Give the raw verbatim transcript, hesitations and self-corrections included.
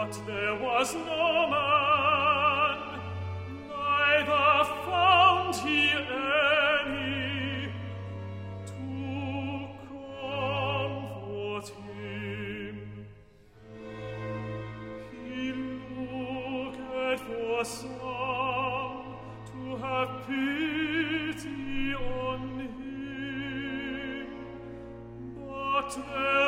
But there was no man, neither found he any to comfort him. He looked for some to have pity on him, but there